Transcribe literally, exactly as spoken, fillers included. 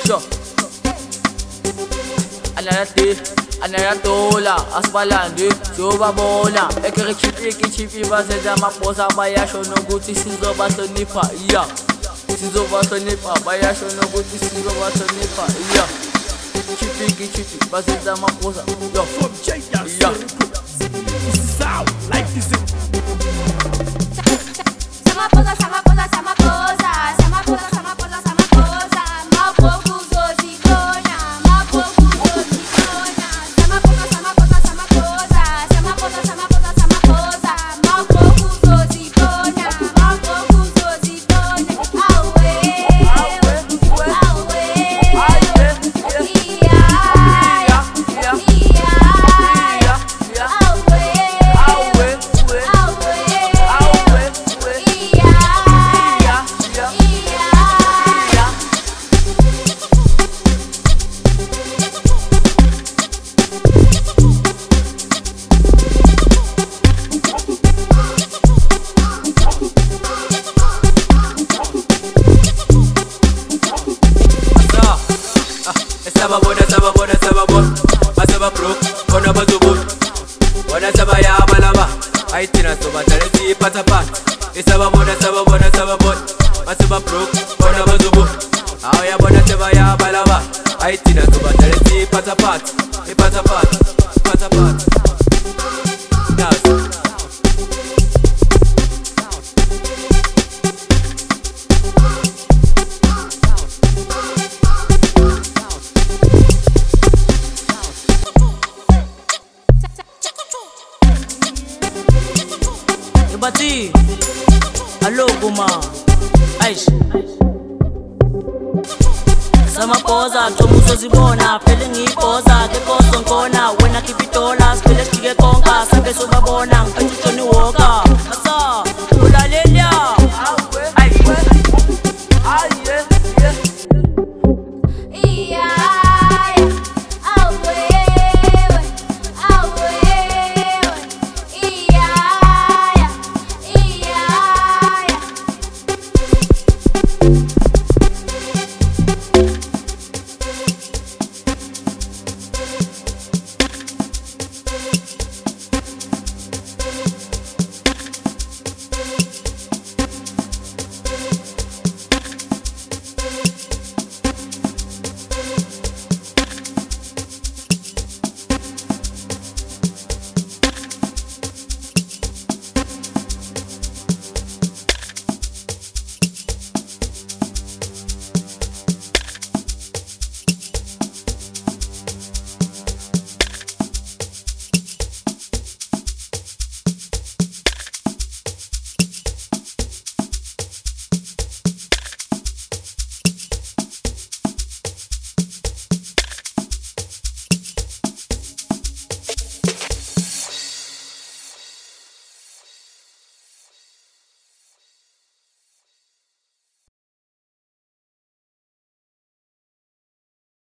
Yo. Anarati, anaratola, asbalandi, sobabona. Ekere chipi chipi baseza maposa bayasho no guti sizo basonipa, yeah. Sizo basonipa, bayasho no guti sizo basonipa, yeah. Chipi chipi baseza maposa, yo. From J yeah. This is how life is it. Sama posa, sama posa, sama posa, sama posa, sama posa, sama posa. Mal pouco zozigona, mal pouco zozigona. Sama posa, sama posa, sama posa, sama posa, sama posa, sama posa. Mal pouco zozigona, mal pouco zozigona. Aue, aue, aue, ia, ia, ia, aue, Sababona, sababona, sababona, asaba pro, kona bazubut. Wana sabaya balaba, aitina soba tareti patapat. Sababona, sababona, sababona, asaba pro, kona bazubut. Aya bona sabaya balaba, aitina soba tareti patapat. Patapat, patapat. Nas. Bati, allo guma, aish. Sama poza, tomuso zibona, feeling ipoza, ke pozo nkona, wena kipitola, spele shige konga, sange sobabona.